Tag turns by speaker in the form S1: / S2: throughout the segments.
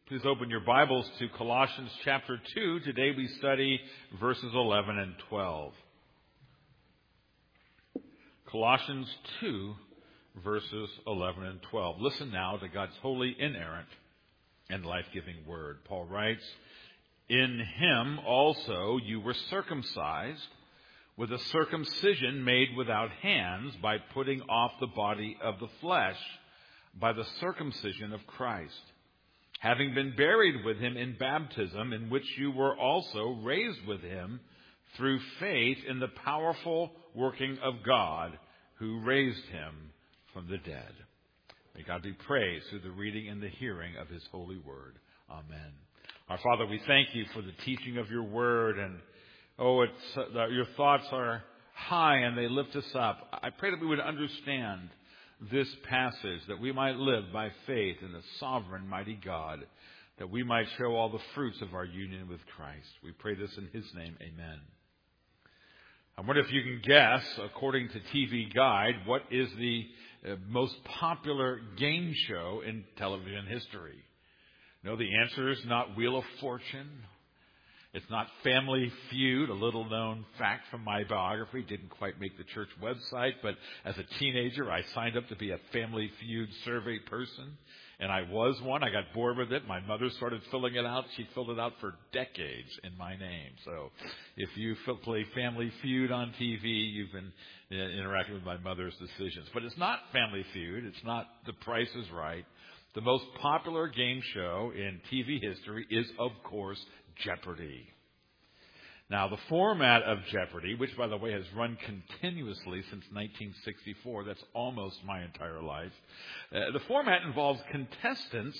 S1: Please open your Bibles to Colossians chapter 2. Today we study verses 11 and 12. Colossians 2, verses 11 and 12. Listen now to God's holy, inerrant, and life-giving word. Paul writes, "In him also you were circumcised with a circumcision made without hands by putting off the body of the flesh by the circumcision of Christ, having been buried with him in baptism, in which you were also raised with him through faith in the powerful working of God who raised him from the dead." May God be praised through the reading and the hearing of his holy word. Amen. Our Father, we thank you for the teaching of your word, and your thoughts are high and they lift us up. I pray that we would understand this passage, that we might live by faith in the sovereign, mighty God, that we might show all the fruits of our union with Christ. We pray this in his name. Amen. I wonder if you can guess, according to TV Guide, what is the most popular game show in television history? No, the answer is not Wheel of Fortune. It's not Family Feud, a little-known fact from my biography. Didn't quite make the church website, but as a teenager, I signed up to be a Family Feud survey person, and I was one. I got bored with it. My mother started filling it out. She filled it out for decades in my name. So if you play Family Feud on TV, you've been interacting with my mother's decisions. But it's not Family Feud. It's not The Price is Right. The most popular game show in TV history is, of course, Jeopardy! Now, the format of Jeopardy!, which, by the way, has run continuously since 1964, that's almost my entire life, the format involves contestants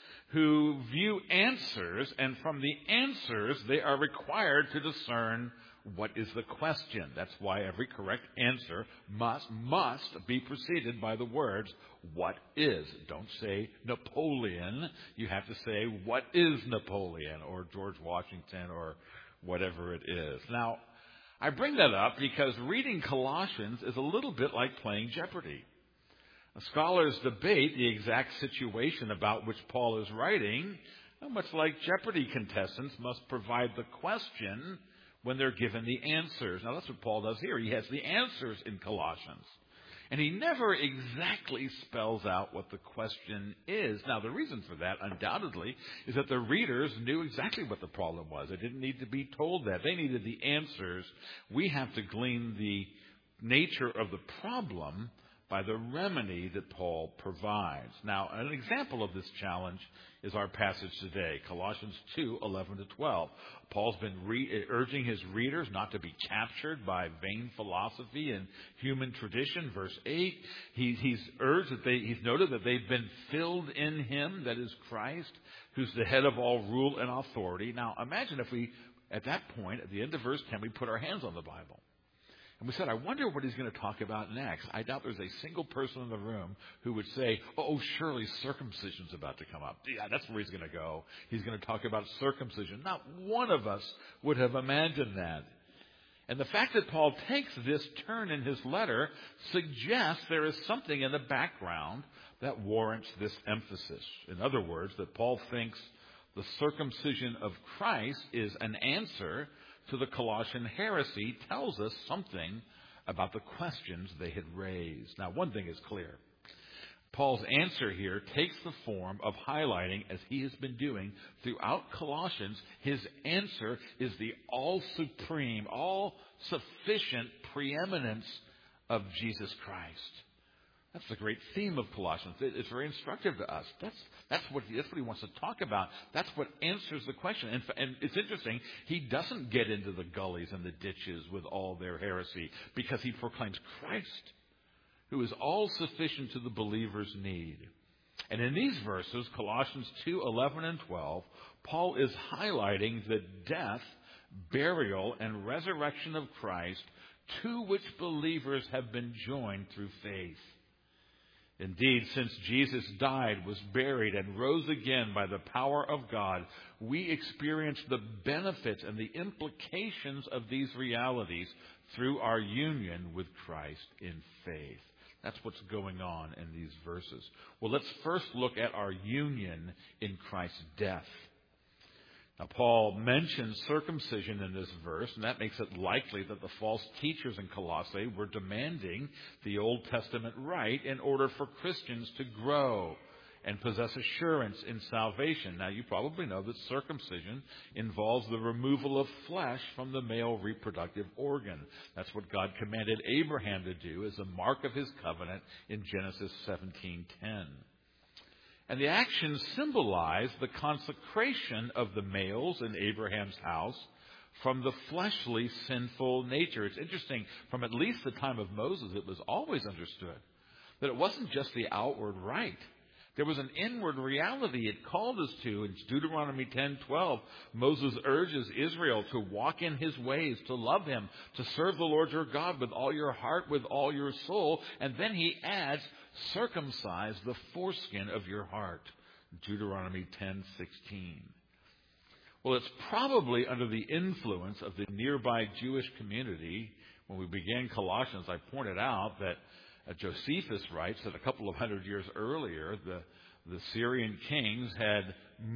S1: who view answers, and from the answers, they are required to discern what is the question. That's why every correct answer must be preceded by the words, "What is?" Don't say Napoleon. You have to say, "What is Napoleon?" or George Washington or whatever it is. Now, I bring that up because reading Colossians is a little bit like playing Jeopardy! Scholars debate the exact situation about which Paul is writing, much like Jeopardy! Contestants must provide the question when they're given the answers. Now, that's what Paul does here. He has the answers in Colossians. And he never exactly spells out what the question is. Now, the reason for that, undoubtedly, is that the readers knew exactly what the problem was. They didn't need to be told that. They needed the answers. We have to glean the nature of the problem by the remedy that Paul provides. Now, an example of this challenge is our passage today, Colossians 2, 11 to 12. Paul's been urging his readers not to be captured by vain philosophy and human tradition. Verse 8, he's noted that they've been filled in him, that is Christ, who's the head of all rule and authority. Now, imagine if we, at that point, at the end of verse 10, we put our hands on the Bible. And we said, I wonder what he's going to talk about next. I doubt there's a single person in the room who would say, surely circumcision's about to come up. Yeah, that's where he's going to go. He's going to talk about circumcision. Not one of us would have imagined that. And the fact that Paul takes this turn in his letter suggests there is something in the background that warrants this emphasis. In other words, that Paul thinks the circumcision of Christ is an answer to the Colossian heresy, tells us something about the questions they had raised. Now, one thing is clear. Paul's answer here takes the form of highlighting, as he has been doing throughout Colossians, his answer is the all-supreme, all-sufficient preeminence of Jesus Christ. That's the great theme of Colossians. It's very instructive to us. That's what he wants to talk about. That's what answers the question. And it's interesting, he doesn't get into the gullies and the ditches with all their heresy, because he proclaims Christ, who is all sufficient to the believer's need. And in these verses, Colossians 2, 11 and 12, Paul is highlighting the death, burial, and resurrection of Christ, to which believers have been joined through faith. Indeed, since Jesus died, was buried, and rose again by the power of God, we experience the benefits and the implications of these realities through our union with Christ in faith. That's what's going on in these verses. Well, let's first look at our union in Christ's death. Now, Paul mentions circumcision in this verse, and that makes it likely that the false teachers in Colossae were demanding the Old Testament rite in order for Christians to grow and possess assurance in salvation. Now, you probably know that circumcision involves the removal of flesh from the male reproductive organ. That's what God commanded Abraham to do as a mark of his covenant in Genesis 17:10. And the action symbolized the consecration of the males in Abraham's house from the fleshly sinful nature. It's interesting, from at least the time of Moses, it was always understood that it wasn't just the outward rite. There was an inward reality it called us to. In Deuteronomy 10:12, Moses urges Israel to walk in his ways, to love him, to serve the Lord your God with all your heart, with all your soul. And then he adds, circumcise the foreskin of your heart. Deuteronomy 10:16. Well, it's probably under the influence of the nearby Jewish community. When we began Colossians, I pointed out that Josephus writes that a couple of hundred years earlier, the Syrian kings had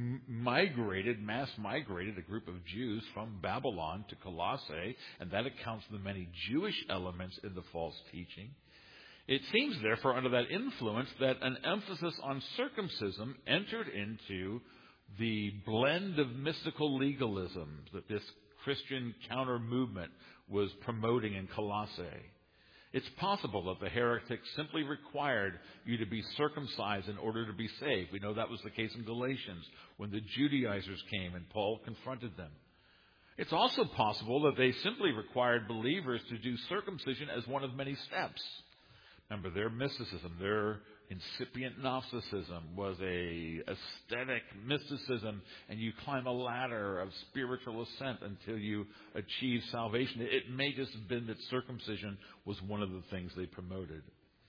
S1: mass migrated a group of Jews from Babylon to Colossae, and that accounts for the many Jewish elements in the false teaching. It seems, therefore, under that influence, that an emphasis on circumcision entered into the blend of mystical legalism that this Christian counter-movement was promoting in Colossae. It's possible that the heretics simply required you to be circumcised in order to be saved. We know that was the case in Galatians when the Judaizers came and Paul confronted them. It's also possible that they simply required believers to do circumcision as one of many steps. Remember, their mysticism, their incipient Gnosticism was a aesthetic mysticism, and you climb a ladder of spiritual ascent until you achieve salvation. It may just have been that circumcision was one of the things they promoted.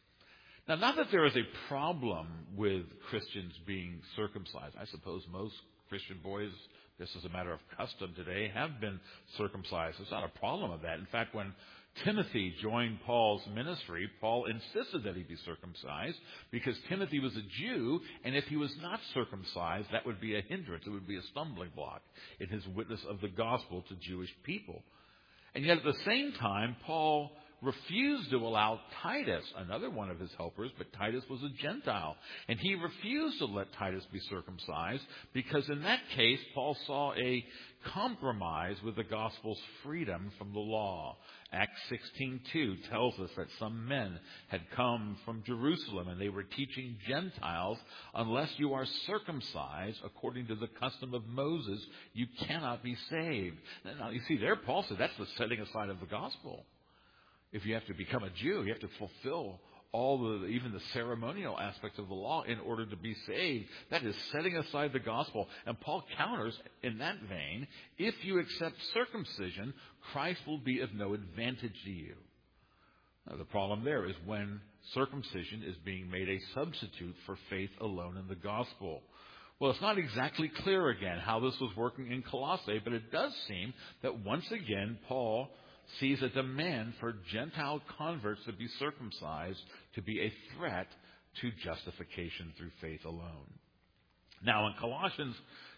S1: Now, not that there is a problem with Christians being circumcised. I suppose most Christian boys, just as a matter of custom today, have been circumcised. There's not a problem with that. In fact, when Timothy joined Paul's ministry, Paul insisted that he be circumcised because Timothy was a Jew, and if he was not circumcised, that would be a hindrance. It would be a stumbling block in his witness of the gospel to Jewish people. And yet at the same time, Paul refused to allow Titus, another one of his helpers, but Titus was a Gentile, and he refused to let Titus be circumcised because in that case, Paul saw a compromise with the gospel's freedom from the law. Acts 16:2 tells us that some men had come from Jerusalem and they were teaching Gentiles, unless you are circumcised according to the custom of Moses, you cannot be saved. Now, you see there, Paul said that's the setting aside of the gospel. If you have to become a Jew, you have to fulfill even the ceremonial aspects of the law in order to be saved. That is setting aside the gospel. And Paul counters in that vein, if you accept circumcision, Christ will be of no advantage to you. Now, the problem there is when circumcision is being made a substitute for faith alone in the gospel. Well, it's not exactly clear again how this was working in Colossae, but it does seem that once again Paul sees a demand for Gentile converts to be circumcised to be a threat to justification through faith alone. Now, in Colossians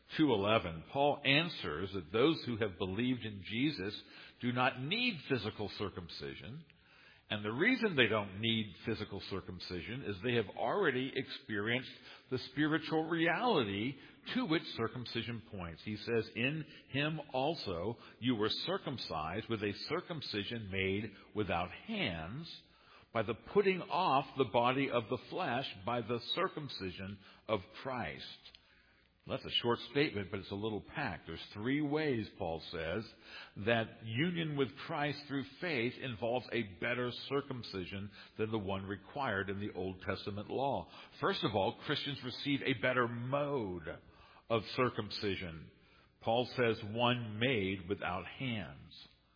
S1: 2:11, Paul answers that those who have believed in Jesus do not need physical circumcision. And the reason they don't need physical circumcision is they have already experienced the spiritual reality to which circumcision points. He says, in him also you were circumcised with a circumcision made without hands, by the putting off the body of the flesh by the circumcision of Christ. That's a short statement, but it's a little packed. There's three ways, Paul says, that union with Christ through faith involves a better circumcision than the one required in the Old Testament law. First of all, Christians receive a better mode of circumcision. Paul says one made without hands.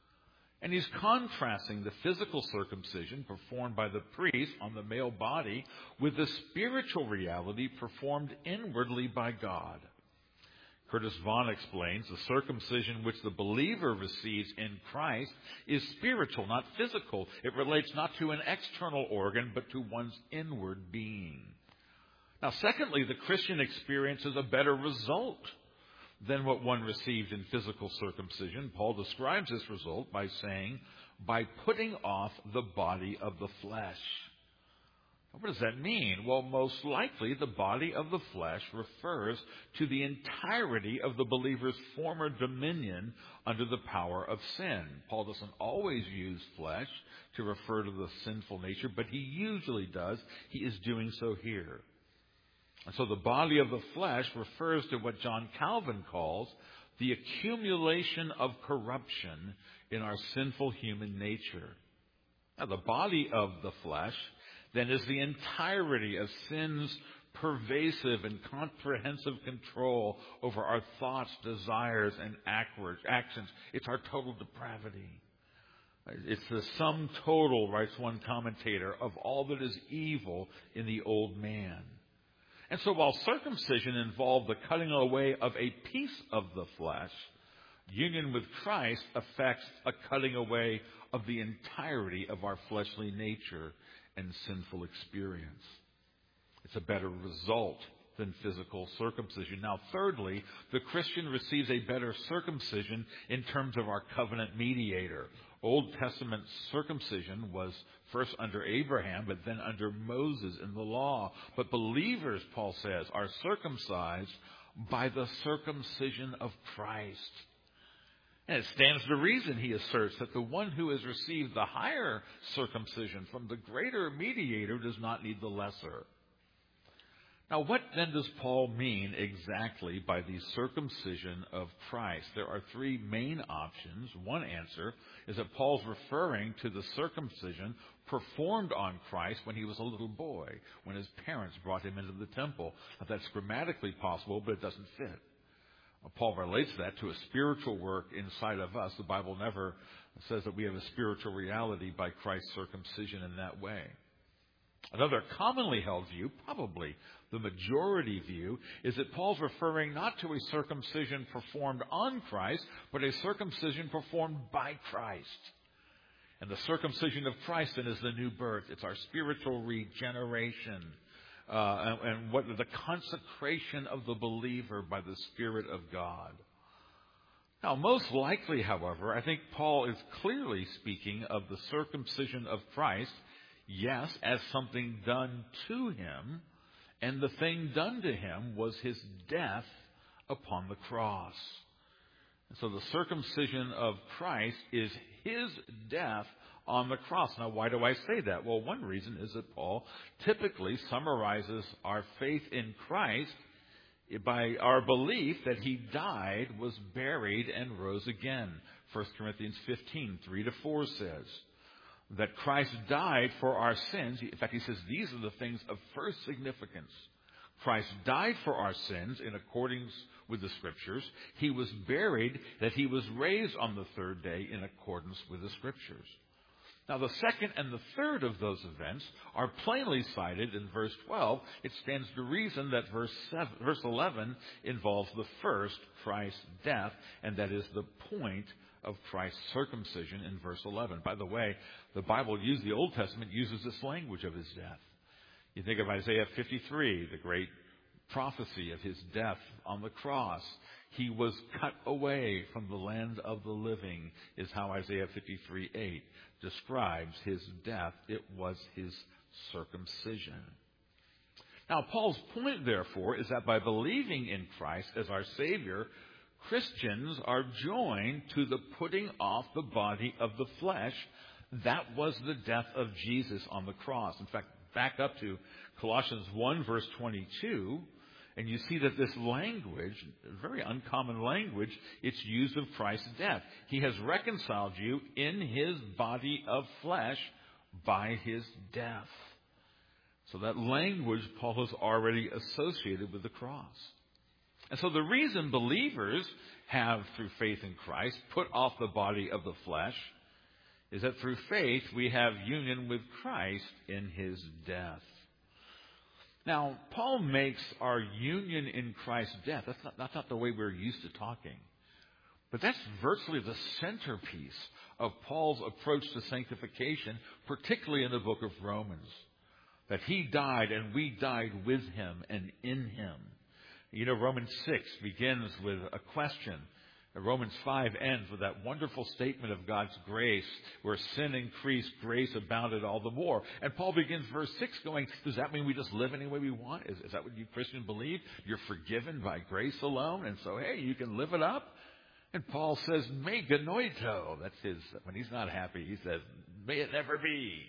S1: And he's contrasting the physical circumcision performed by the priest on the male body with the spiritual reality performed inwardly by God. Curtis Vaughan explains, the circumcision which the believer receives in Christ is spiritual, not physical. It relates not to an external organ, but to one's inward being. Now, secondly, the Christian experiences a better result than what one received in physical circumcision. Paul describes this result by saying, by putting off the body of the flesh. What does that mean? Well, most likely the body of the flesh refers to the entirety of the believer's former dominion under the power of sin. Paul doesn't always use flesh to refer to the sinful nature, but he usually does. He is doing so here. And so the body of the flesh refers to what John Calvin calls the accumulation of corruption in our sinful human nature. Now, the body of the flesh then is the entirety of sin's pervasive and comprehensive control over our thoughts, desires, and actions. It's our total depravity. It's the sum total, writes one commentator, of all that is evil in the old man. And so while circumcision involved the cutting away of a piece of the flesh, union with Christ affects a cutting away of the entirety of our fleshly nature and sinful experience. It's a better result than physical circumcision. Now, thirdly, the Christian receives a better circumcision in terms of our covenant mediator. Old Testament circumcision was first under Abraham, but then under Moses in the law. But believers, Paul says, are circumcised by the circumcision of Christ. And it stands to reason, he asserts, that the one who has received the higher circumcision from the greater mediator does not need the lesser. Now, what then does Paul mean exactly by the circumcision of Christ? There are three main options. One answer is that Paul's referring to the circumcision performed on Christ when he was a little boy, when his parents brought him into the temple. Now, that's grammatically possible, but it doesn't fit. Paul relates that to a spiritual work inside of us. The Bible never says that we have a spiritual reality by Christ's circumcision in that way. Another commonly held view, probably the majority view, is that Paul's referring not to a circumcision performed on Christ, but a circumcision performed by Christ. And the circumcision of Christ then is the new birth. It's our spiritual regeneration. And what the consecration of the believer by the Spirit of God. Now, most likely, however, I think Paul is clearly speaking of the circumcision of Christ, yes, as something done to him, and the thing done to him was his death upon the cross. And so the circumcision of Christ is his death on the cross. Now, why do I say that? Well, one reason is that Paul typically summarizes our faith in Christ by our belief that he died, was buried, and rose again. 1 Corinthians 15, 3-4 says that Christ died for our sins. In fact, he says these are the things of first significance. Christ died for our sins in accordance with the Scriptures. He was buried, that he was raised on the third day in accordance with the Scriptures. Now, the second and the third of those events are plainly cited in verse 12. It stands to reason that verse 11 involves the first, Christ's death, and that is the point of Christ's circumcision in verse 11. By the way, the Old Testament uses this language of his death. You think of Isaiah 53, the great prophecy of his death on the cross. He was cut away from the land of the living, is how Isaiah 53:8 describes his death. It was his circumcision. Now, Paul's point, therefore, is that by believing in Christ as our Savior, Christians are joined to the putting off the body of the flesh. That was the death of Jesus on the cross. In fact, back up to Colossians 1, verse 22, and you see that this language, very uncommon language, it's used of Christ's death. He has reconciled you in his body of flesh by his death. So that language Paul has already associated with the cross. And so the reason believers have, through faith in Christ, put off the body of the flesh is that through faith we have union with Christ in his death. Now, Paul makes our union in Christ's death. That's not the way we're used to talking. But that's virtually the centerpiece of Paul's approach to sanctification, particularly in the book of Romans. That he died and we died with him and in him. You know, Romans 6 begins with a question. Romans 5 ends with that wonderful statement of God's grace, where sin increased, grace abounded all the more. And Paul begins verse 6 going, does that mean we just live any way we want? Is that what you Christians believe? You're forgiven by grace alone, and so, hey, you can live it up? And Paul says, me genoito. That's his, when he's not happy, he says, may it never be.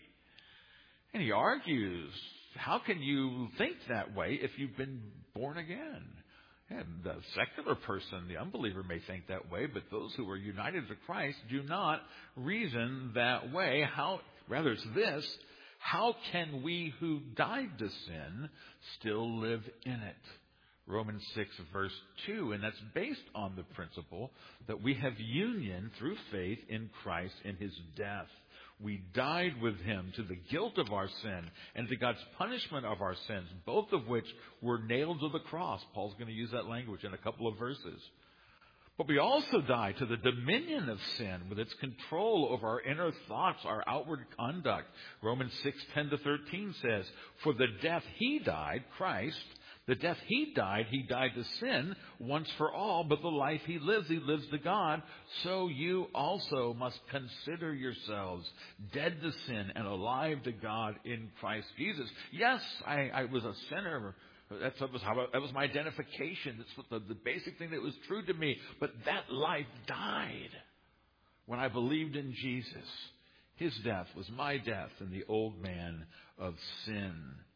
S1: And he argues, how can you think that way if you've been born again? And the secular person, the unbeliever, may think that way, but those who are united to Christ do not reason that way. Rather, it's this: how can we who died to sin still live in it? Romans 6 verse 2, and that's based on the principle that we have union through faith in Christ in his death. We died with him to the guilt of our sin and to God's punishment of our sins, both of which were nailed to the cross. Paul's going to use that language in a couple of verses. But we also die to the dominion of sin with its control over our inner thoughts, our outward conduct. Romans 6:10-13 says, for the death he died, Christ, the death he died to sin once for all, but the life he lives to God. So you also must consider yourselves dead to sin and alive to God in Christ Jesus. Yes, I was a sinner. That was my identification. That's what the basic thing that was true to me. But that life died when I believed in Jesus. His death was my death in the old man of sin.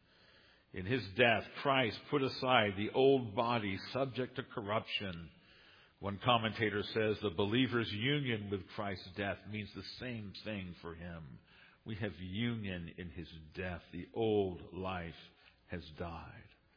S1: In his death, Christ put aside the old body subject to corruption. One commentator says the believer's union with Christ's death means the same thing for him. We have union in his death. The old life has died.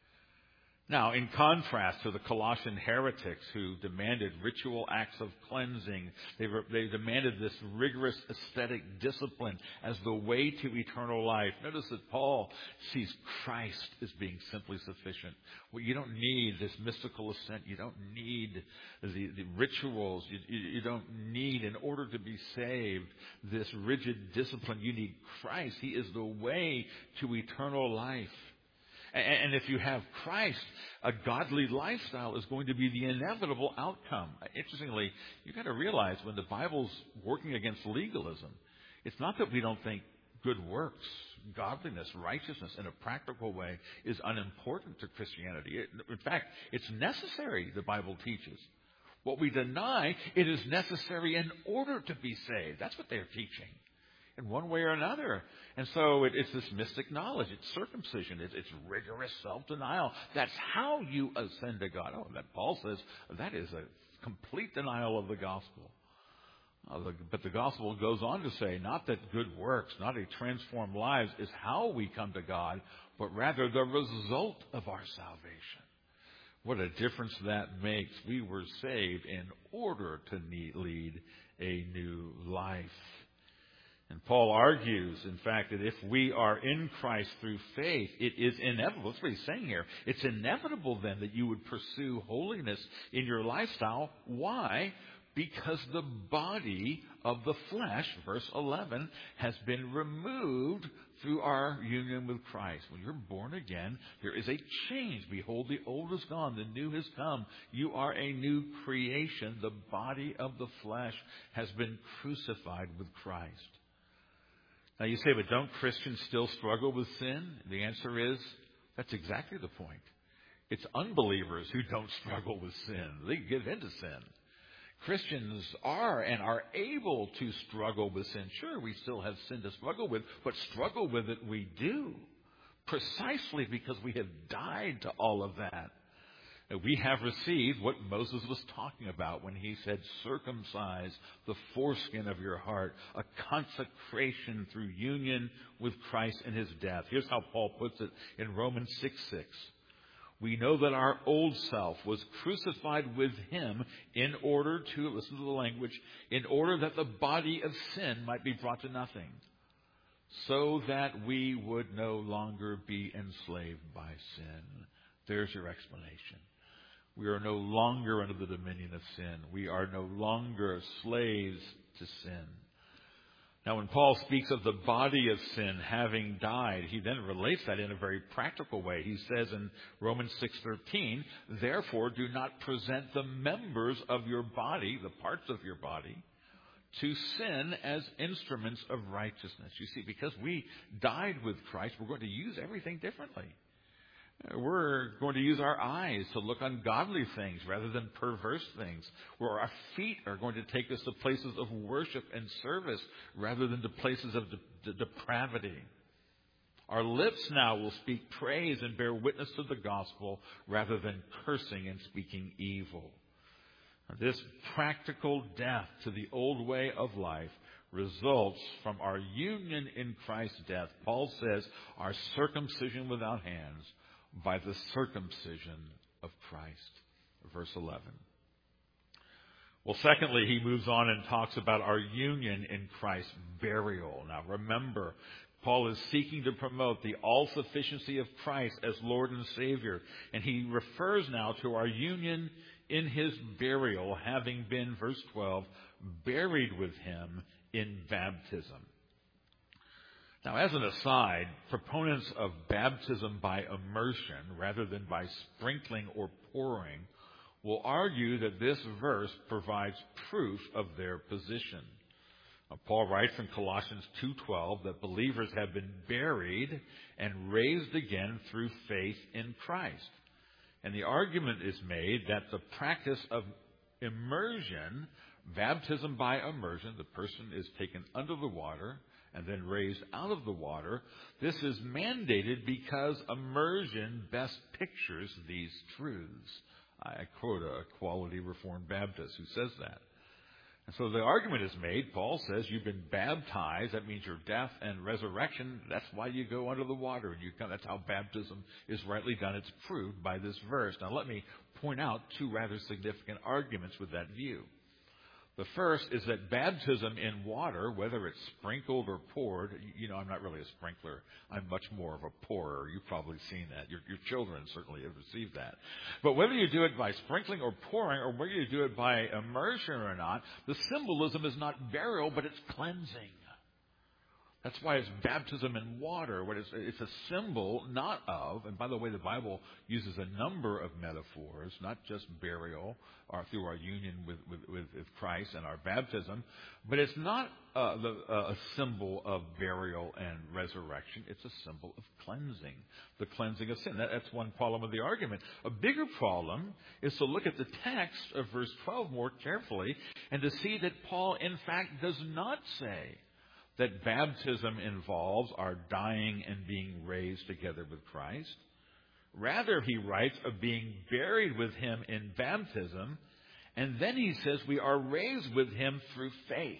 S1: Now, in contrast to the Colossian heretics who demanded ritual acts of cleansing, they demanded this rigorous ascetic discipline as the way to eternal life. Notice that Paul sees Christ as being simply sufficient. Well, you don't need this mystical ascent. You don't need the rituals. You don't need, in order to be saved, this rigid discipline. You need Christ. He is the way to eternal life. And if you have Christ, a godly lifestyle is going to be the inevitable outcome. Interestingly, you've got to realize when the Bible's working against legalism, it's not that we don't think good works, godliness, righteousness in a practical way is unimportant to Christianity. In fact, it's necessary, the Bible teaches. What we deny, it is necessary in order to be saved. That's what they're teaching, in one way or another. And so it's this mystic knowledge. It's circumcision. It's rigorous self-denial. That's how you ascend to God. Oh, that Paul says that is a complete denial of the gospel. But the gospel goes on to say not that good works, not a transformed lives is how we come to God, but rather the result of our salvation. What a difference that makes. We were saved in order to lead a new life. And Paul argues, in fact, that if we are in Christ through faith, it is inevitable. That's what he's saying here. It's inevitable then that you would pursue holiness in your lifestyle. Why? Because the body of the flesh, verse 11, has been removed through our union with Christ. When you're born again, there is a change. Behold, the old is gone, the new has come. You are a new creation. The body of the flesh has been crucified with Christ. Now you say, but don't Christians still struggle with sin? The answer is, that's exactly the point. It's unbelievers who don't struggle with sin. They give into sin. Christians are and are able to struggle with sin. Sure, we still have sin to struggle with, but struggle with it we do. Precisely because we have died to all of that. We have received what Moses was talking about when he said, circumcise the foreskin of your heart, a consecration through union with Christ in his death. Here's how Paul puts it in Romans 6:6. We know that our old self was crucified with him in order to, listen to the language, in order that the body of sin might be brought to nothing. so that we would no longer be enslaved by sin. There's your explanation. We are no longer under the dominion of sin. We are no longer slaves to sin. Now, when Paul speaks of the body of sin having died, he then relates that in a very practical way. He says in Romans 6:13, therefore do not present the members of your body, the parts of your body, to sin as instruments of righteousness. You see, because we died with Christ, we're going to use everything differently. We're going to use our eyes to look on godly things rather than perverse things. Where our feet are going to take us to places of worship and service rather than to places of depravity. Our lips now will speak praise and bear witness to the gospel rather than cursing and speaking evil. This practical death to the old way of life results from our union in Christ's death. Paul says, our circumcision without hands by the circumcision of Christ. Verse 11. Well, secondly, he moves on and talks about our union in Christ's burial. Now, remember, Paul is seeking to promote the all-sufficiency of Christ as Lord and Savior. And he refers now to our union in his burial, having been, verse 12, buried with him in baptism. Now, as an aside, proponents of baptism by immersion rather than by sprinkling or pouring will argue that this verse provides proof of their position. Paul writes in Colossians 2:12 that believers have been buried and raised again through faith in Christ. And the argument is made that the practice of immersion, baptism by immersion, the person is taken under the water and then raised out of the water. This is mandated because immersion best pictures these truths. I quote a Quality Reformed Baptist who says that. And so the argument is made. Paul says you've been baptized. That means your death and resurrection. That's why you go under the water. And that's how baptism is rightly done. It's proved by this verse. Now let me point out two rather significant arguments with that view. The first is that baptism in water, whether it's sprinkled or poured, I'm not really a sprinkler. I'm much more of a pourer. You've probably seen that. Your children certainly have received that. But whether you do it by sprinkling or pouring, or whether you do it by immersion or not, the symbolism is not burial, but it's cleansing. That's why it's baptism in water. It's a symbol not of, and by the way, the Bible uses a number of metaphors, not just burial or through our union with Christ and our baptism, but it's not a symbol of burial and resurrection. It's a symbol of cleansing, the cleansing of sin. That's one problem of the argument. A bigger problem is to look at the text of verse 12 more carefully and to see that Paul, in fact, does not say that baptism involves our dying and being raised together with Christ. Rather, he writes of being buried with him in baptism, and then he says we are raised with him through faith.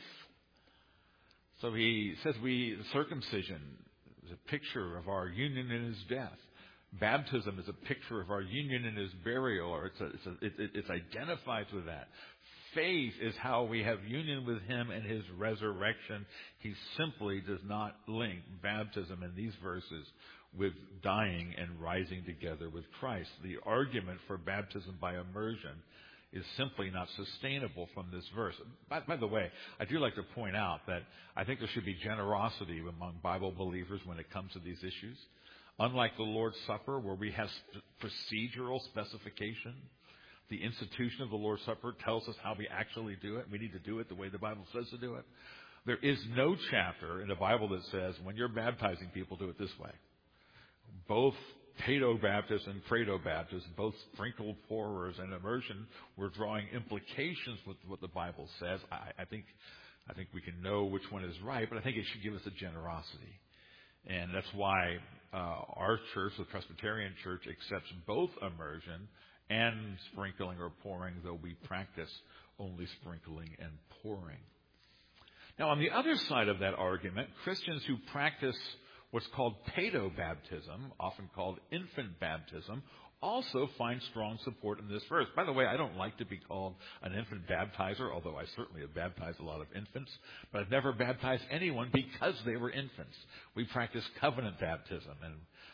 S1: So he says circumcision is a picture of our union in his death. Baptism is a picture of our union in his burial, or it's identified with that. Faith is how we have union with him and his resurrection. He simply does not link baptism in these verses with dying and rising together with Christ. The argument for baptism by immersion is simply not sustainable from this verse. By the way, I do like to point out that I think there should be generosity among Bible believers when it comes to these issues. Unlike the Lord's Supper, where we have procedural specification, the institution of the Lord's Supper tells us how we actually do it. We need to do it the way the Bible says to do it. There is no chapter in the Bible that says when you're baptizing people, do it this way. Both Paedo-Baptists and Credo-Baptists, both sprinkled pourers and immersion, were drawing implications with what the Bible says. I think we can know which one is right, but I think it should give us a generosity. And that's why our church, the Presbyterian Church, accepts both immersion and sprinkling or pouring, though we practice only sprinkling and pouring. Now, on the other side of that argument, Christians who practice what's called paedo-baptism, often called infant baptism, also find strong support in this verse. By the way, I don't like to be called an infant baptizer, although I certainly have baptized a lot of infants, but I've never baptized anyone because they were infants. We practice covenant baptism, and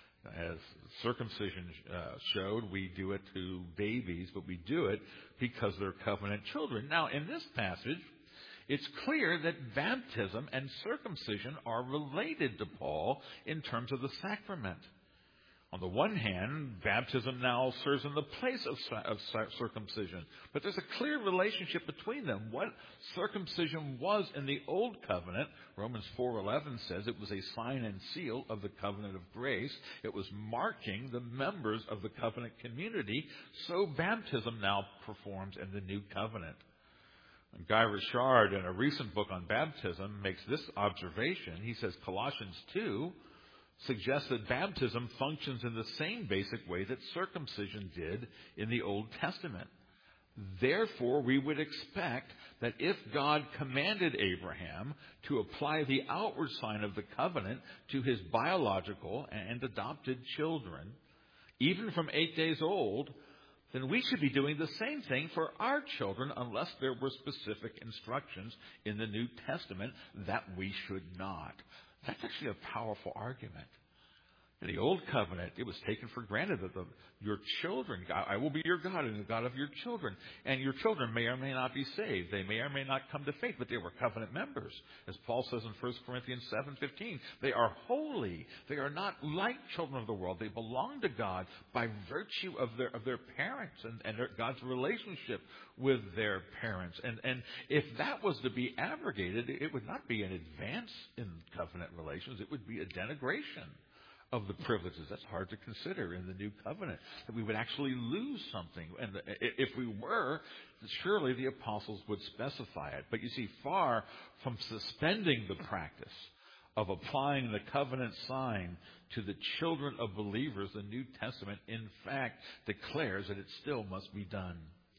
S1: as circumcision showed, we do it to babies, but we do it because they're covenant children. Now, in this passage, it's clear that baptism and circumcision are related to Paul in terms of the sacrament. On the one hand, baptism now serves in the place of circumcision. But there's a clear relationship between them. What circumcision was in the Old Covenant, Romans 4:11 says it was a sign and seal of the covenant of grace. It was marking the members of the covenant community. So baptism now performs in the New Covenant. And Guy Richard, in a recent book on baptism, makes this observation. He says Colossians 2 suggests that baptism functions in the same basic way that circumcision did in the Old Testament. Therefore, we would expect that if God commanded Abraham to apply the outward sign of the covenant to his biological and adopted children, even from 8 days old, then we should be doing the same thing for our children unless there were specific instructions in the New Testament that we should not. That's actually a powerful argument. In the Old Covenant, it was taken for granted that your children, I will be your God and the God of your children. And your children may or may not be saved. They may or may not come to faith, but they were covenant members. As Paul says in 1 Corinthians 7:15, they are holy. They are not like children of the world. They belong to God by virtue of their parents and God's relationship with their parents. And if that was to be abrogated, it would not be an advance in covenant relations. It would be a denigration of the privileges. That's hard to consider in the New Covenant, that we would actually lose something. And if we were, surely the apostles would specify it. But you see, far from suspending the practice of applying the covenant sign to the children of believers, the New Testament, in fact, declares that it still must be done.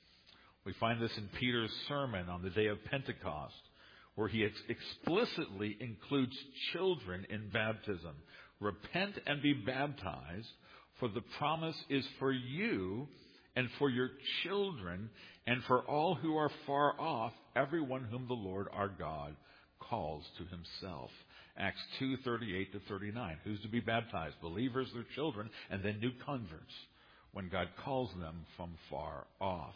S1: We find this in Peter's sermon on the day of Pentecost, where he explicitly includes children in baptism. Repent and be baptized, for the promise is for you and for your children and for all who are far off, everyone whom the Lord our God calls to himself. Acts 2:38-39. Who's to be baptized? Believers, their children, and then new converts when God calls them from far off.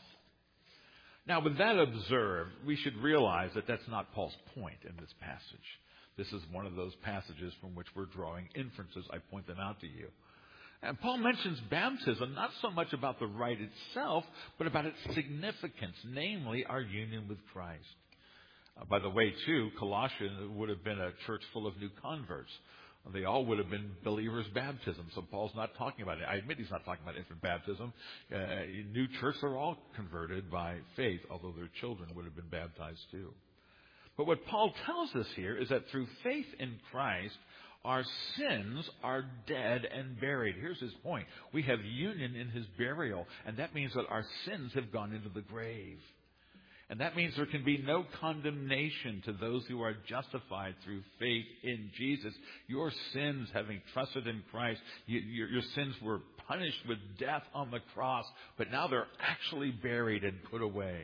S1: Now, with that observed, we should realize that that's not Paul's point in this passage. This is one of those passages from which we're drawing inferences. I point them out to you. And Paul mentions baptism not so much about the rite itself, but about its significance, namely our union with Christ. By the way, too, Colossians would have been a church full of new converts. They all would have been believers' baptism. So Paul's not talking about it. I admit he's not talking about infant baptism. New churches are all converted by faith, although their children would have been baptized too. But what Paul tells us here is that through faith in Christ, our sins are dead and buried. Here's his point. We have union in his burial, and that means that our sins have gone into the grave. And that means there can be no condemnation to those who are justified through faith in Jesus. Your sins, having trusted in Christ, your sins were punished with death on the cross, but now they're actually buried and put away.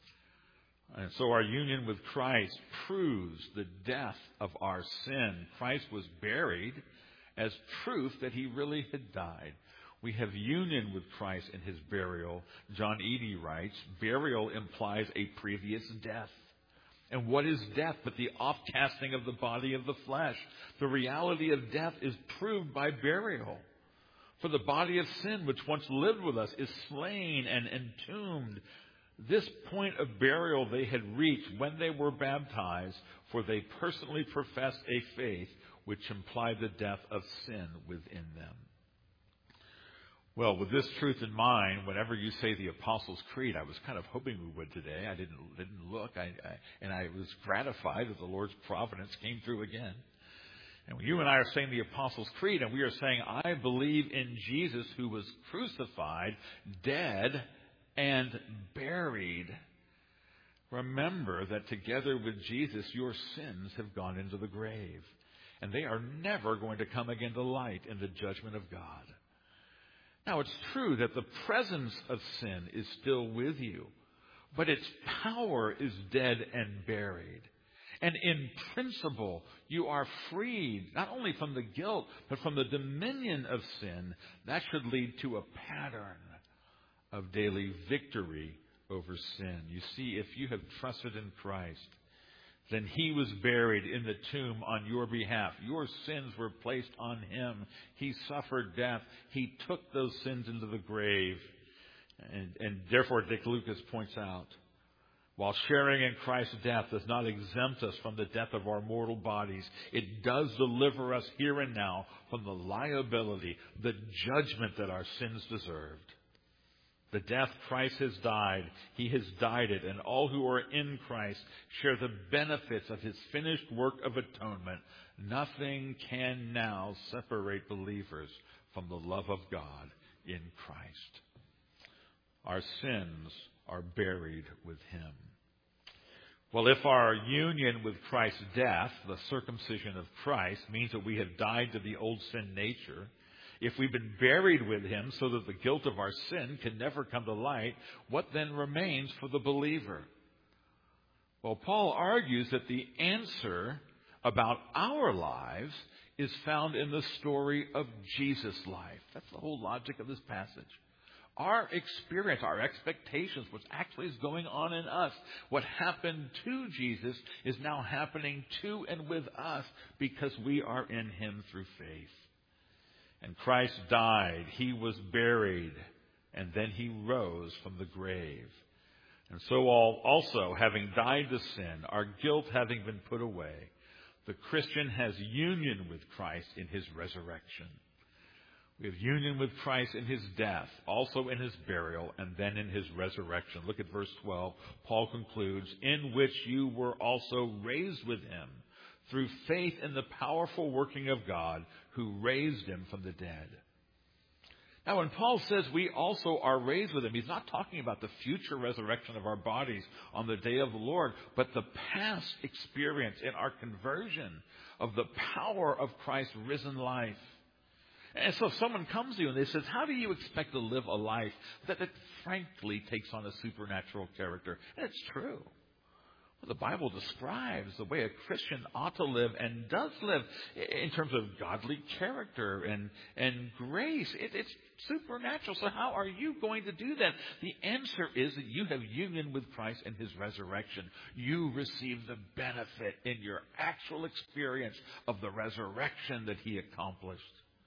S1: And so our union with Christ proves the death of our sin. Christ was buried as proof that he really had died. We have union with Christ in his burial. John Eadie writes, burial implies a previous death. And what is death but the offcasting of the body of the flesh? The reality of death is proved by burial. For the body of sin, which once lived with us, is slain and entombed. This point of burial they had reached when they were baptized, for they personally professed a faith which implied the death of sin within them. Well, with this truth in mind, whenever you say the Apostles' Creed, I was kind of hoping we would today. I didn't look, and I was gratified that the Lord's providence came through again. And when you and I are saying the Apostles' Creed, and we are saying, I believe in Jesus who was crucified, dead, and buried. Remember that together with Jesus, your sins have gone into the grave. And they are never going to come again to light in the judgment of God. Now, it's true that the presence of sin is still with you, but its power is dead and buried. And in principle, you are freed not only from the guilt, but from the dominion of sin. That should lead to a pattern of daily victory over sin. You see, if you have trusted in Christ, then He was buried in the tomb on your behalf. Your sins were placed on Him. He suffered death. He took those sins into the grave. And therefore, Dick Lucas points out, while sharing in Christ's death does not exempt us from the death of our mortal bodies, it does deliver us here and now from the liability, the judgment that our sins deserved. The death Christ has died, He has died it, and all who are in Christ share the benefits of His finished work of atonement. Nothing can now separate believers from the love of God in Christ. Our sins are buried with Him. Well, if our union with Christ's death, the circumcision of Christ, means that we have died to the old sin nature, if we've been buried with Him so that the guilt of our sin can never come to light, what then remains for the believer? Well, Paul argues that the answer about our lives is found in the story of Jesus' life. That's the whole logic of this passage. Our experience, our expectations, what actually is going on in us, what happened to Jesus is now happening to and with us because we are in Him through faith. And Christ died, He was buried, and then He rose from the grave. And so also, having died to sin, our guilt having been put away, the Christian has union with Christ in His resurrection. We have union with Christ in His death, also in His burial, and then in His resurrection. Look at verse 12. Paul concludes, in which you were also raised with Him through faith in the powerful working of God who raised Him from the dead. Now, when Paul says we also are raised with Him, he's not talking about the future resurrection of our bodies on the day of the Lord, but the past experience in our conversion of the power of Christ's risen life. And so if someone comes to you and they says, how do you expect to live a life that frankly takes on a supernatural character? And it's true. Well, the Bible describes the way a Christian ought to live and does live in terms of godly character and grace. It's supernatural. So how are you going to do that? The answer is that you have union with Christ in His resurrection. You receive the benefit in your actual experience of the resurrection that He accomplished.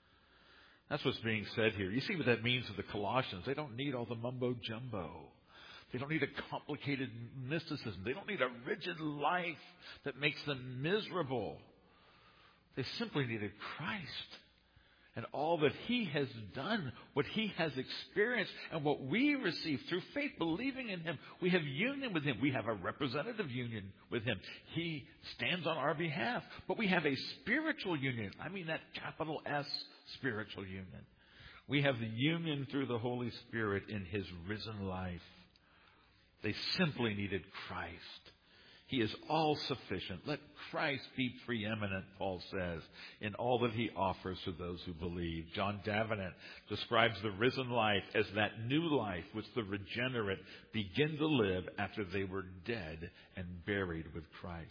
S1: That's what's being said here. You see what that means to the Colossians. They don't need all the mumbo-jumbo. They don't need a complicated mysticism. They don't need a rigid life that makes them miserable. They simply needed Christ and all that He has done, what He has experienced, and what we receive through faith, believing in Him. We have union with Him. We have a representative union with Him. He stands on our behalf. But we have a spiritual union. I mean that capital S spiritual union. We have the union through the Holy Spirit in His risen life. They simply needed Christ. He is all sufficient. Let Christ be preeminent, Paul says, in all that He offers to those who believe. John Davenant describes the risen life as that new life which the regenerate begin to live after they were dead and buried with Christ.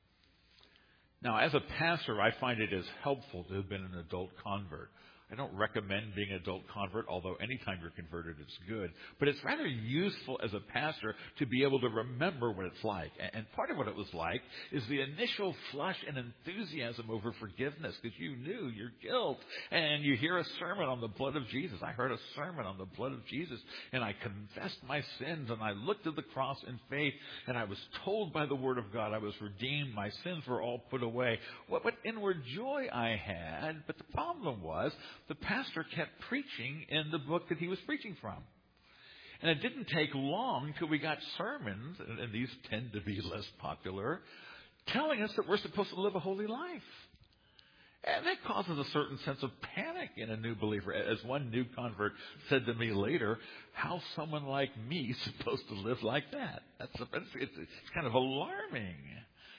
S1: Now, as a pastor, I find it as helpful to have been an adult convert. I don't recommend being an adult convert, although anytime you're converted, it's good. But it's rather useful as a pastor to be able to remember what it's like. And part of what it was like is the initial flush and enthusiasm over forgiveness, because you knew your guilt. And you hear a sermon on the blood of Jesus. I heard a sermon on the blood of Jesus, and I confessed my sins, and I looked at the cross in faith, and I was told by the Word of God I was redeemed. My sins were all put away. What inward joy I had, but the problem was, the pastor kept preaching in the book that he was preaching from. And it didn't take long till we got sermons, and these tend to be less popular, telling us that we're supposed to live a holy life. And that causes a certain sense of panic in a new believer. As one new convert said to me later, how's someone like me supposed to live like that? It's kind of alarming.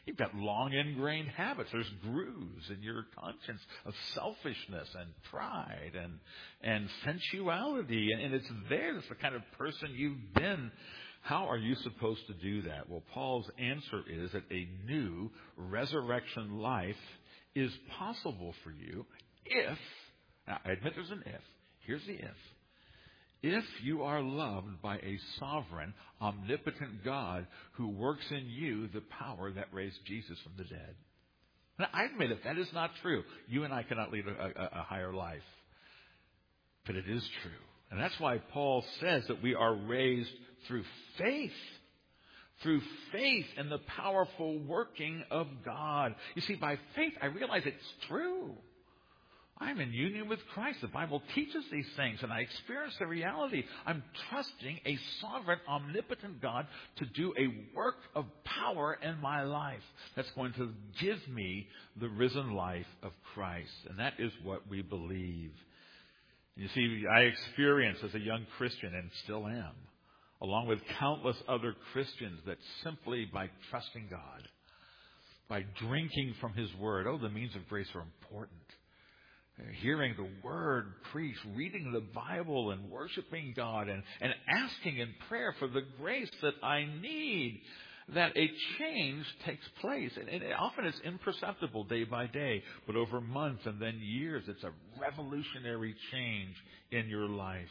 S1: You've got long ingrained habits. There's grooves in your conscience of selfishness and pride and sensuality. And it's there. It's the kind of person you've been. How are you supposed to do that? Well, Paul's answer is that a new resurrection life is possible for you if, now I admit there's an if. Here's the if you are loved by a sovereign, omnipotent God who works in you the power that raised Jesus from the dead. Now, I admit if that is not true, you and I cannot lead a higher life. But it is true. And that's why Paul says that we are raised through faith. Through faith in the powerful working of God. You see, by faith, I realize it's true. I'm in union with Christ. The Bible teaches these things, and I experience the reality. I'm trusting a sovereign, omnipotent God to do a work of power in my life that's going to give me the risen life of Christ. And that is what we believe. You see, I experienced as a young Christian, and still am, along with countless other Christians, that simply by trusting God, by drinking from His Word, the means of grace are important. Hearing the Word preached, reading the Bible and worshiping God and asking in prayer for the grace that I need, that a change takes place. And often it's imperceptible day by day, but over months and then years, it's a revolutionary change in your life.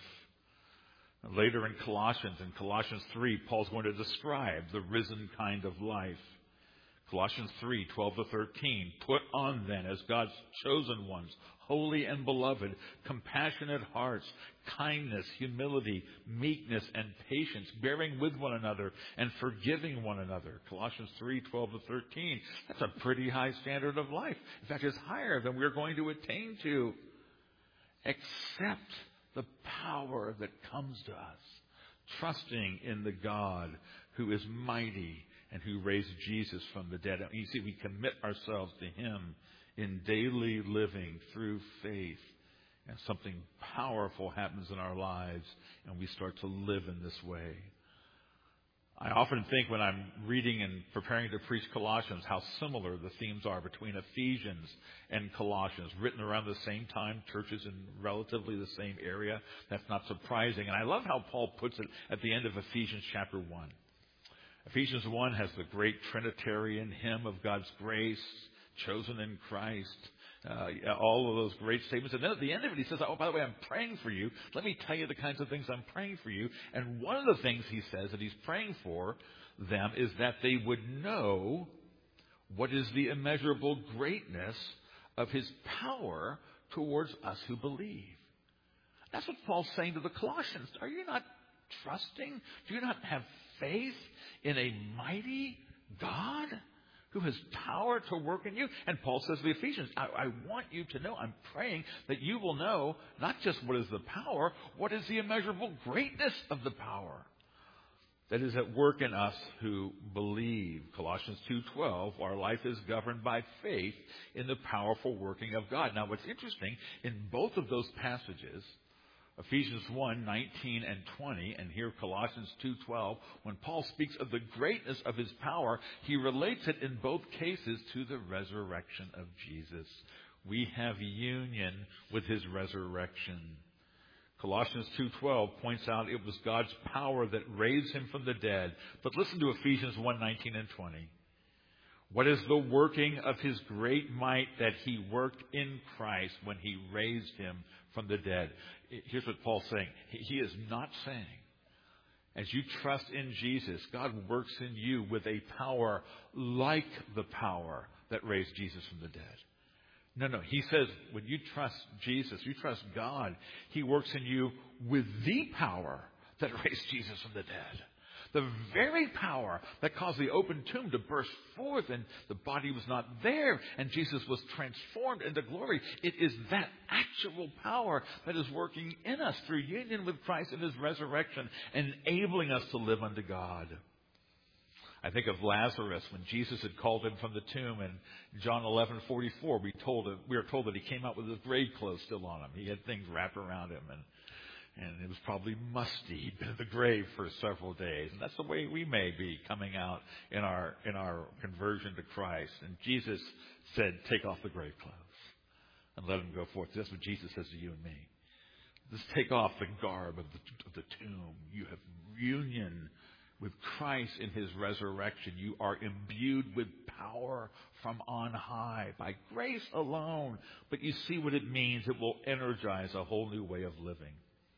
S1: Later in Colossians 3, Paul's going to describe the risen kind of life. Colossians 3, 12 to 13. Put on then as God's chosen ones, holy and beloved, compassionate hearts, kindness, humility, meekness, and patience, bearing with one another and forgiving one another. Colossians 3, 12 to 13. That's a pretty high standard of life. In fact, it's higher than we're going to attain to. Accept the power that comes to us, trusting in the God who is mighty and who raised Jesus from the dead. You see, we commit ourselves to Him in daily living through faith, and something powerful happens in our lives, and we start to live in this way. I often think when I'm reading and preparing to preach Colossians how similar the themes are between Ephesians and Colossians, written around the same time, churches in relatively the same area. That's not surprising. And I love how Paul puts it at the end of Ephesians chapter 1. Ephesians 1 has the great Trinitarian hymn of God's grace, chosen in Christ, all of those great statements. And then at the end of it, he says, by the way, I'm praying for you. Let me tell you the kinds of things I'm praying for you. And one of the things he says that he's praying for them is that they would know what is the immeasurable greatness of His power towards us who believe. That's what Paul's saying to the Colossians. Are you not trusting? Do you not have faith in a mighty God who has power to work in you? And Paul says to the Ephesians, I want you to know, I'm praying that you will know not just what is the power, what is the immeasurable greatness of the power that is at work in us who believe. Colossians 2:12, our life is governed by faith in the powerful working of God. Now, what's interesting, in both of those passages, Ephesians 1, 19 and 20, and here Colossians 2:12, when Paul speaks of the greatness of His power, he relates it in both cases to the resurrection of Jesus. We have union with His resurrection. Colossians 2:12 points out it was God's power that raised Him from the dead. But listen to Ephesians 1, 19 and 20. What is the working of His great might that He worked in Christ when He raised Him from the dead? Here's what Paul's saying. He is not saying, as you trust in Jesus, God works in you with a power like the power that raised Jesus from the dead. No. He says when you trust Jesus, you trust God, He works in you with the power that raised Jesus from the dead. The very power that caused the open tomb to burst forth and the body was not there and Jesus was transformed into glory. It is that actual power that is working in us through union with Christ in His resurrection, enabling us to live unto God. I think of Lazarus when Jesus had called him from the tomb in John 11:44. We are told that he came out with his grave clothes still on him. He had things wrapped around him, And it was probably musty. He'd been in the grave for several days. And that's the way we may be coming out in our conversion to Christ. And Jesus said, take off the grave clothes and let him go forth. That's what Jesus says to you and me. Just take off the garb of the tomb. You have union with Christ in his resurrection. You are imbued with power from on high by grace alone. But you see what it means. It will energize a whole new way of living.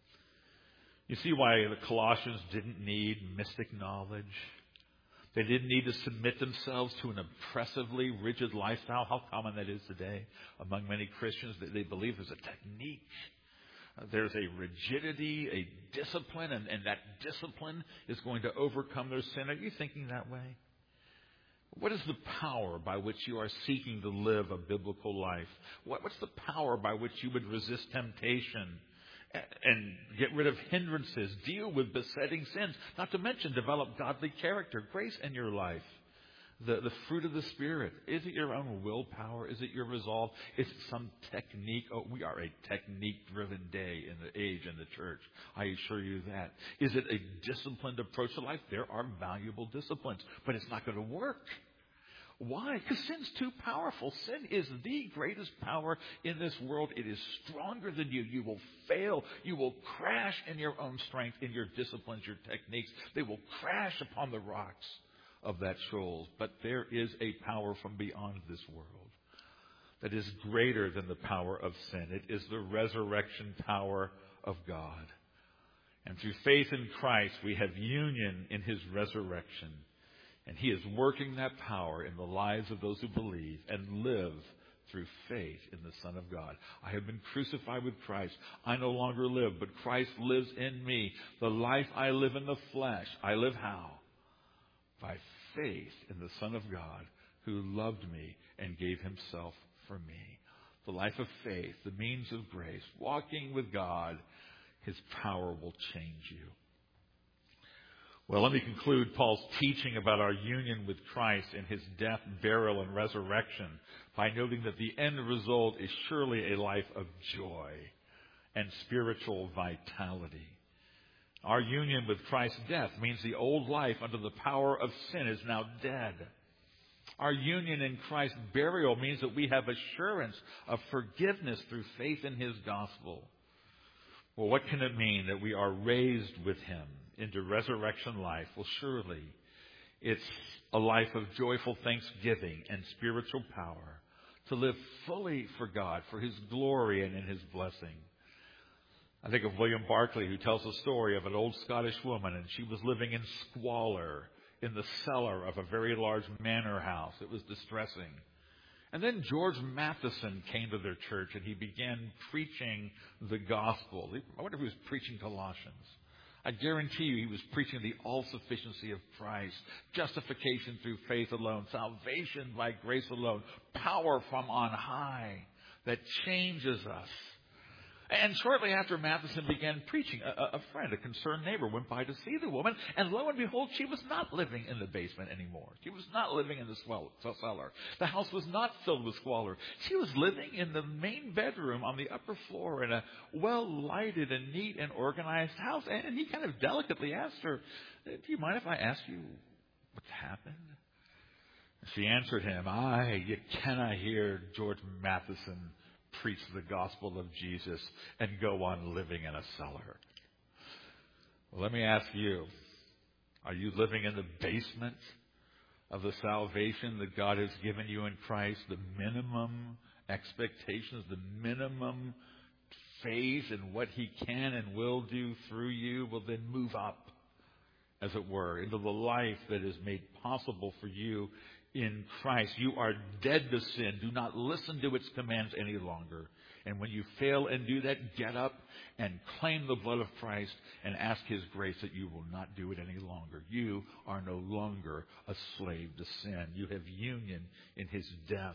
S1: You see why the Colossians didn't need mystic knowledge. They didn't need to submit themselves to an oppressively rigid lifestyle. How common that is today among many Christians. They believe there's a technique. There's a rigidity, a discipline, and that discipline is going to overcome their sin. Are you thinking that way? What is the power by which you are seeking to live a biblical life? What's the power by which you would resist temptation and get rid of hindrances, deal with besetting sins, not to mention develop godly character, grace in your life? The fruit of the Spirit. Is it your own willpower? Is it your resolve? Is it some technique? Oh, we are a technique-driven day in the age in the church. I assure you that. Is it a disciplined approach to life? There are valuable disciplines, but it's not going to work. Why? Because sin's too powerful. Sin is the greatest power in this world. It is stronger than you. You will fail. You will crash in your own strength, in your disciplines, your techniques. They will crash upon the rocks of that shoals. But there is a power from beyond this world that is greater than the power of sin. It is the resurrection power of God. And through faith in Christ, we have union in his resurrection. And he is working that power in the lives of those who believe and live through faith in the Son of God. I have been crucified with Christ. I no longer live, but Christ lives in me. The life I live in the flesh, I live how? By faith in the Son of God who loved me and gave himself for me. The life of faith, the means of grace, walking with God, his power will change you. Well, let me conclude Paul's teaching about our union with Christ in his death, burial, and resurrection by noting that the end result is surely a life of joy and spiritual vitality. Our union with Christ's death means the old life under the power of sin is now dead. Our union in Christ's burial means that we have assurance of forgiveness through faith in his gospel. Well, what can it mean that we are raised with him into resurrection life? Well, surely it's a life of joyful thanksgiving and spiritual power to live fully for God, for his glory and in his blessing. I think of William Barclay, who tells the story of an old Scottish woman, and she was living in squalor in the cellar of a very large manor house. It was distressing. And then George Matheson came to their church, and he began preaching the gospel. I wonder if he was preaching Colossians. I guarantee you he was preaching the all-sufficiency of Christ, justification through faith alone, salvation by grace alone, power from on high that changes us. And shortly after Matheson began preaching, a friend, a concerned neighbor, went by to see the woman, and lo and behold, she was not living in the basement anymore. She was not living in the cellar. The house was not filled with squalor. She was living in the main bedroom on the upper floor in a well-lighted and neat and organized house. And he kind of delicately asked her, "Do you mind if I ask you what's happened?" She answered him, "You cannot hear George Matheson preach the gospel of Jesus and go on living in a cellar." Well, let me ask you, are you living in the basement of the salvation that God has given you in Christ? The minimum expectations, the minimum faith in what he can and will do through you will then move up, as it were, into the life that is made possible for you in Christ. You are dead to sin. Do not listen to its commands any longer. And when you fail and do that, get up and claim the blood of Christ and ask his grace that you will not do it any longer. You are no longer a slave to sin. You have union in his death.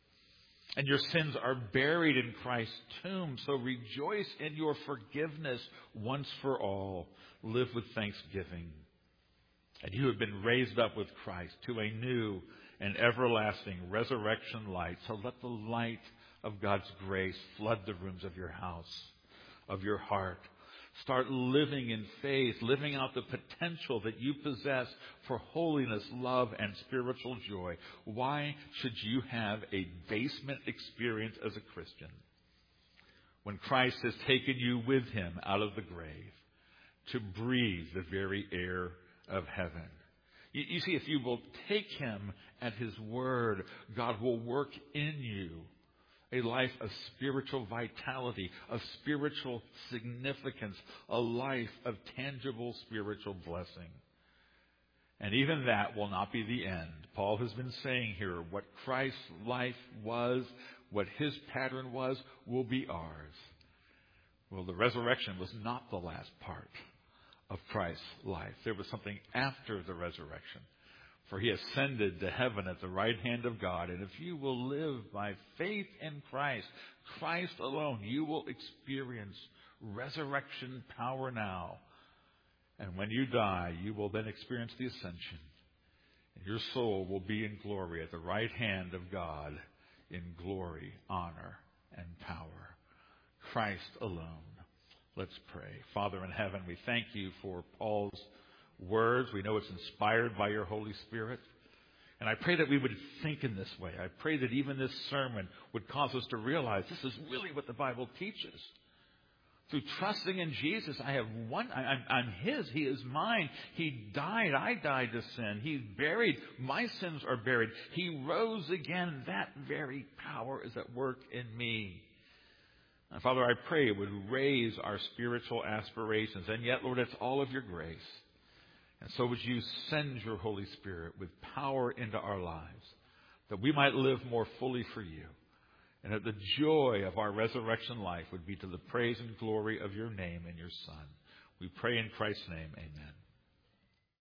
S1: And your sins are buried in Christ's tomb. So rejoice in your forgiveness once for all. Live with thanksgiving. And you have been raised up with Christ to a new and everlasting resurrection light. So let the light of God's grace flood the rooms of your house, of your heart, Start living in faith, living out the potential that you possess for holiness, love, and spiritual joy. Why should you have a basement experience as a Christian when Christ has taken you with him out of the grave to breathe the very air of heaven? You see, if you will take him at his word, God will work in you a life of spiritual vitality, of spiritual significance, a life of tangible spiritual blessing. And even that will not be the end. Paul has been saying here, what Christ's life was, what his pattern was, will be ours. Well, the resurrection was not the last part of Christ's life. There was something after the resurrection. For he ascended to heaven at the right hand of God. And if you will live by faith in Christ, Christ alone, you will experience resurrection power now. And when you die, you will then experience the ascension. And your soul will be in glory at the right hand of God in glory, honor, and power. Christ alone. Let's pray. Father in heaven, we thank you for Paul's words. We know it's inspired by your Holy Spirit. And I pray that we would think in this way. I pray that even this sermon would cause us to realize this is really what the Bible teaches. Through trusting in Jesus, I'm his. He is mine. He died. I died to sin. He's buried. My sins are buried. He rose again. That very power is at work in me. And Father, I pray it would raise our spiritual aspirations. And yet, Lord, it's all of your grace. And so would you send your Holy Spirit with power into our lives, that we might live more fully for you, and that the joy of our resurrection life would be to the praise and glory of your name and your Son. We pray in Christ's name, amen.